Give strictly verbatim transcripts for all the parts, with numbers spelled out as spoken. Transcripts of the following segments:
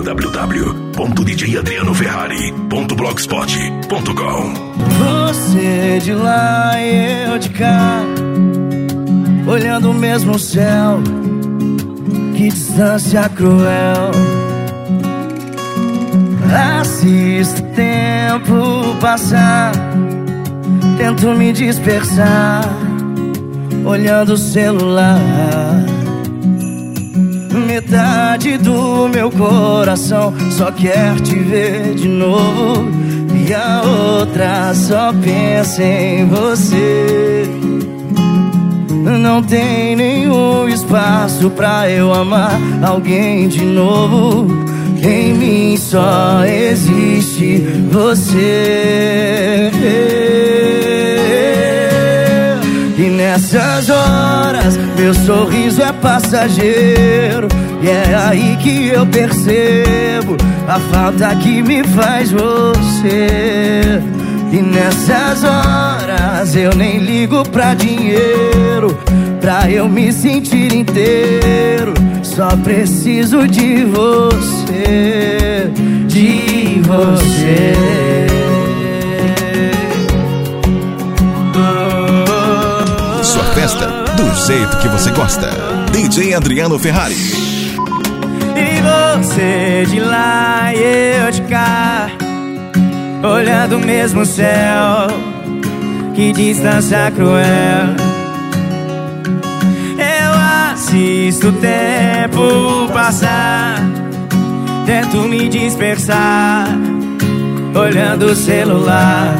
w w ponto d j adriano ferrari ponto blogspot ponto com. Você de lá e eu de cá, olhando o mesmo céu. Que distância cruel. Assisto o tempo passar, tento me dispersar, olhando o celular. Metade do meu coração só quer te ver de novo, e a outra só pensa em você. Não tem nenhum espaço pra eu amar alguém de novo. Em mim só existe você. E nessas horas meu sorriso é passageiro, e é aí que eu percebo a falta que me faz você. E nessas horas eu nem ligo pra dinheiro, pra eu me sentir inteiro. Só preciso de você, de você. Sua festa do jeito que você gosta. D J Adriano Ferrari. E você de lá e eu de cá, olhando o mesmo céu. Que distância cruel. Eu assisto o tempo passar, tento me dispersar, olhando o celular.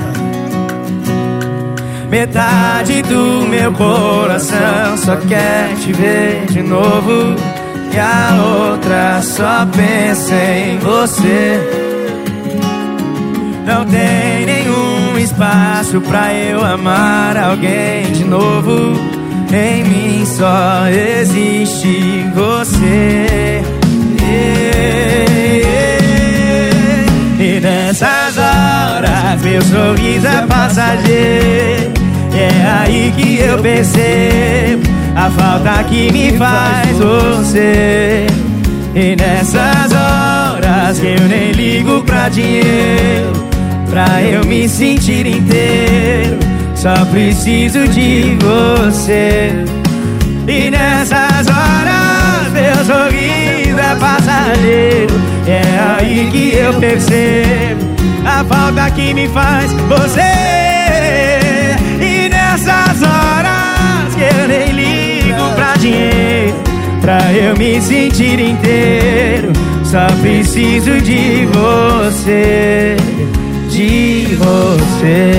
Metade do meu coração só quer te ver de novo, e a outra só pensa em você. Não tem nenhum espaço pra eu amar alguém de novo. Em mim só existe você. E nessas horas meu sorriso é passageiro, e é aí que eu percebo a falta que me faz você. E nessas horas que eu nem ligo pra dinheiro, pra eu me sentir inteiro, só preciso de você. E nessas horas meu sorriso é passageiro, é aí que eu percebo a falta que me faz você. E nessas horas que eu nem ligo pra dinheiro, pra eu me sentir inteiro, só preciso de você, de você.